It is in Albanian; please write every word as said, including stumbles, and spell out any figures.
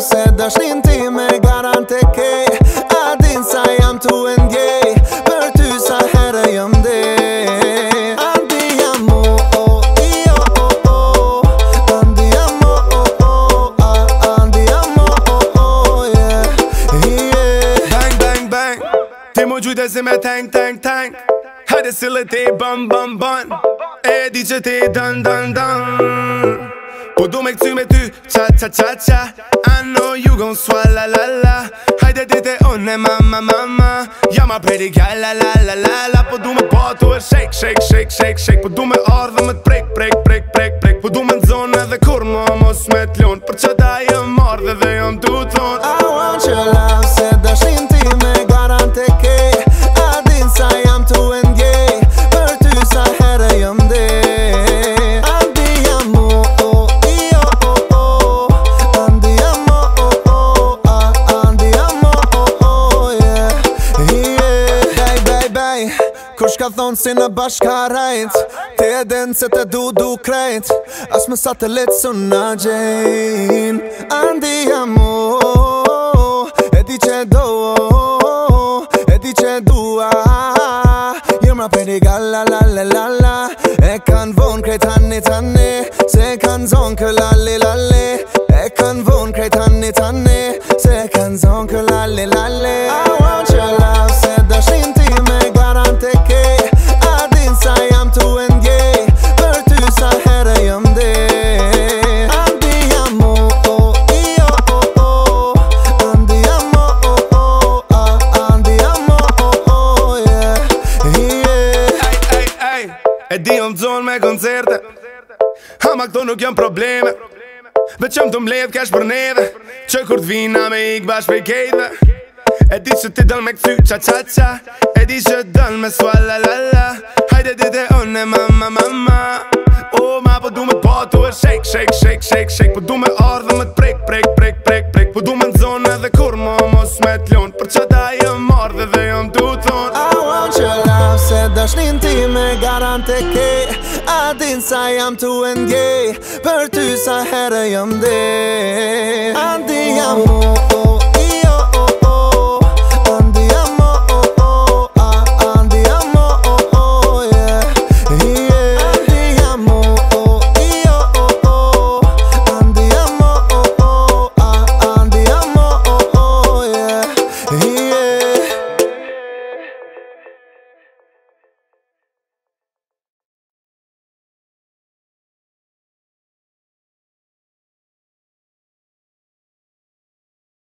se dashnin ti me garante ke A din sa jam tu e ndjej Për ty sa herë jam ndej Andi jam o o i o o o Andi jam o o o Andi jam o o o yeah yeah Bang bang bang Ti mu gjujtë si me tank tank tank Hajde sile ti bën bën bën E di që ti dën dën dën Po du me këcy me ty Qa qa qa qa I know you gon' swalla la la Hajde dite une mama mama Ja ma pretty gal la la la la la Po du me batu e shake shake shake shake shake Po du me ardhe me t'prek prek prek prek prek Po du me n'zonë edhe kur mo mos me t'lun Për që da jëm ardhe dhe jëm tu thon I want your love se dashnin ti me garante ke A din sa jam tu e ndjej Për ty sa herë jam ndej Andi jam o o i o o o Andi jam o o o Andi jam o o o yeah yeah Bej bej bej Kush ka thonë si në bashka rajt Ti e din se te du du krejt As me satelit su në gjejn Andi jam o E di që do E di që dua Jemra pretty gal la la la la la E kan von krejt hanni tanni Se kan zon kë lalli lalli E kan von krejt hanni tanni Se kan zon kë lalli lalli I want your love Se dashnin ti me garante ke A din sa jam tu e ndjej Për ty sa herë jam ndej Andi jam o o i o o o Andi jam o o o Andi jam o o o yeah yeah Ej ej ej E di jom zonë me koncerte Ama këto nuk jom probleme Veqëm të mbledh kesh për neve Që kur t'vina me ik bash pe kejve E di që ti dëll me këty qa qa qa E di që dëll me swalla la la Hajde dite une mama mama O ma po du me t'patu e shake shake shake shake shake Po du me ardhe me t'prek prek prek prek prek Po du me n'zonë edhe kur mo mos me t'lun Për që da jëm ardhe dhe jëm tu thon I want your love Se dashnin ti me garante ke A din sa jam tu e ndjej Për ty sa herë jam ndej Andi jam o o